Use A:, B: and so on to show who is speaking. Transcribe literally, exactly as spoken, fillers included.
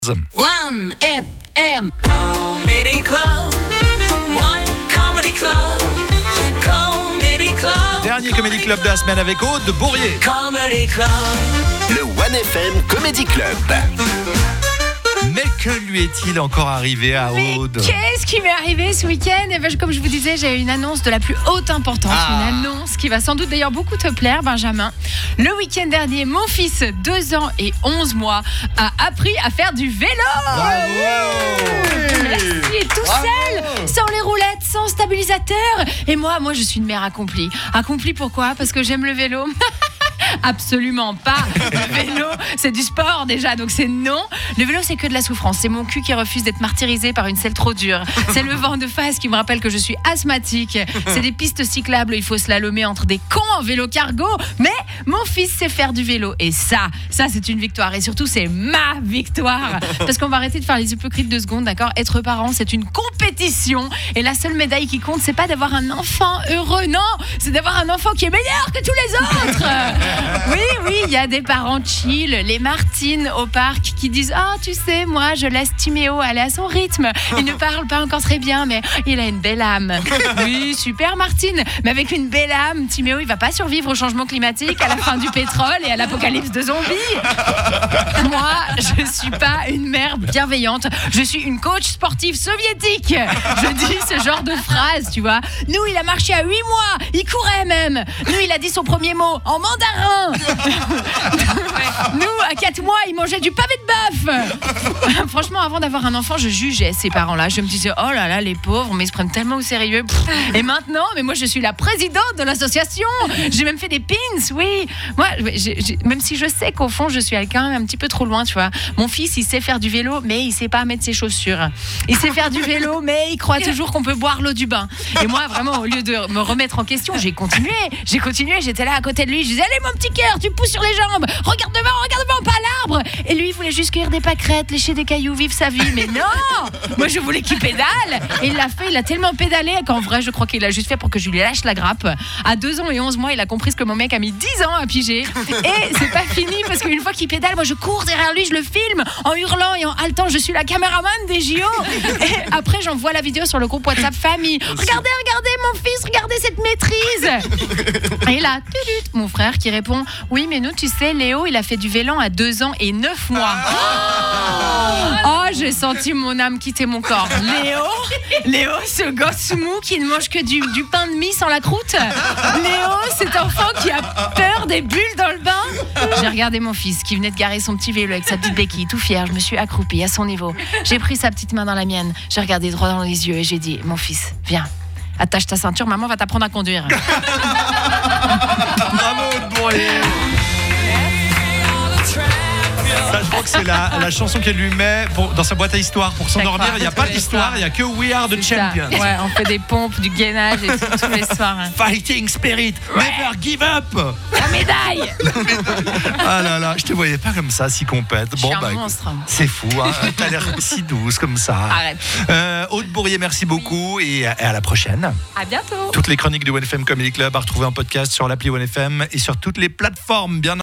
A: One F M Comedy Club. One Comedy Club. Comedy Club.
B: Dernier Comedy Club de la semaine avec Aude Bourrier.
A: Comedy Club.
C: Le One F M Comedy Club.
B: Mais que lui est-il encore arrivé à Aude?
D: Qu'est-ce qui m'est arrivé ce week-end? Eh ben, comme je vous disais, j'ai eu une annonce de la plus haute importance.
B: Ah.
D: Une annonce qui va sans doute d'ailleurs beaucoup te plaire, Benjamin. Le week-end dernier, mon fils, deux ans et onze mois, a appris à faire du vélo.
B: Bravo.
D: Merci, et tout
B: Bravo.
D: seul, sans les roulettes, sans stabilisateur. Et moi, moi, je suis une mère accomplie. Accomplie pourquoi? Parce que j'aime le vélo. Absolument pas. Le vélo, c'est du sport déjà, donc c'est non. Le vélo, c'est que de la souffrance. C'est mon cul qui refuse d'être martyrisé par une selle trop dure. C'est le vent de face qui me rappelle que je suis asthmatique. C'est des pistes cyclables où il faut slalomer entre des cons en vélo cargo. Mais mon fils sait faire du vélo. Et ça, ça c'est une victoire. Et surtout, c'est ma victoire. Parce qu'on va arrêter de faire les hypocrites deux secondes, d'accord? Être parent, c'est une compétition. Et la seule médaille qui compte, c'est pas d'avoir un enfant heureux. Non, c'est d'avoir un enfant qui est meilleur que tous les autres. Oui, oui, il y a des parents chill, les Martines au parc qui disent « Ah, oh, tu sais, moi, je laisse Timéo aller à son rythme. Il ne parle pas encore très bien, mais il a une belle âme. » Oui, super Martine, mais avec une belle âme, Timéo, il va pas survivre au changement climatique, à la fin du pétrole et à l'apocalypse de zombies. Moi, je suis pas une mère bienveillante, je suis une coach sportive soviétique. Je dis ce genre de phrase, tu vois. Nous, il a marché à huit mois, il courait même. Nous, il a dit son premier mot en mandarin. Nous, à quatre mois, il mangeait du pavé de bœuf. Franchement, avant d'avoir un enfant, je jugeais ces parents-là. Je me disais, oh là là, les pauvres, mais ils se prennent tellement au sérieux. Et maintenant, mais moi, je suis la présidente de l'association. J'ai même fait des pins, oui. Moi, j'ai, j'ai, même si je sais qu'au fond, je suis allée quand même un petit peu trop loin, tu vois. Mon fils, il sait faire du vélo, mais il sait pas mettre ses chaussures. Il sait faire du vélo, mais il croit toujours qu'on peut boire l'eau du bain. Et moi, vraiment, au lieu de me remettre en question, j'ai continué. J'ai continué, j'étais là à côté de lui. Je disais, allez, mon petit cœur, tu pousses sur les jambes. Regarde devant, regarde devant, pas l'arbre. Et lui, il voulait juste cueillir des pâquerettes, lécher des cailloux, vivre sa vie. Mais non, moi, je voulais qu'il pédale. Et il l'a fait, il a tellement pédalé qu'en vrai, je crois qu'il l'a juste fait pour que je lui lâche la grappe. À deux ans et onze mois, il a compris ce que mon mec a mis dix ans à piger. Et c'est pas fini parce qu'une fois qu'il pédale, moi, je cours derrière lui, je le filme en hurlant et en haletant. Je suis la caméraman des J O. Et après, j'envoie la vidéo sur le groupe WhatsApp famille. Regardez, regardez mon fils, regardez cette maîtrise. Et là, tudut, mon frère qui répond, oui, mais nous, tu sais, Léo, il a fait du vélo à deux ans et neuf mois. Oh, j'ai senti mon âme quitter mon corps. Léo, Léo, ce gosse mou qui ne mange que du, du pain de mie sans la croûte. Léo, cet enfant qui a peur des bulles dans le bain. J'ai regardé mon fils qui venait de garer son petit vélo avec sa petite béquille, tout fier. Je me suis accroupie à son niveau. J'ai pris sa petite main dans la mienne. J'ai regardé droit dans les yeux et j'ai dit, mon fils, viens. Attache ta ceinture, maman va t'apprendre à conduire.
B: Bravo Aude Bourrier. Ça, je crois que c'est la, la chanson qu'elle lui met pour, dans sa boîte à histoire pour s'endormir. Il n'y a pas d'histoire, il n'y a que We Are the Champions.
D: Ouais, on fait des pompes, du gainage et tout, tous les soirs.
B: Fighting spirit, never give up.
D: La médaille.
B: Ah là là, je te voyais pas comme ça, si compète.
D: Je suis un monstre.
B: C'est fou, hein. T'as l'air si douce comme ça.
D: Arrête.
B: Euh, Aude Bourrier, merci beaucoup et à, à la prochaine.
D: À bientôt.
B: Toutes les chroniques du One F M Comedy Club à retrouver en podcast sur l'appli One F M et sur toutes les plateformes, bien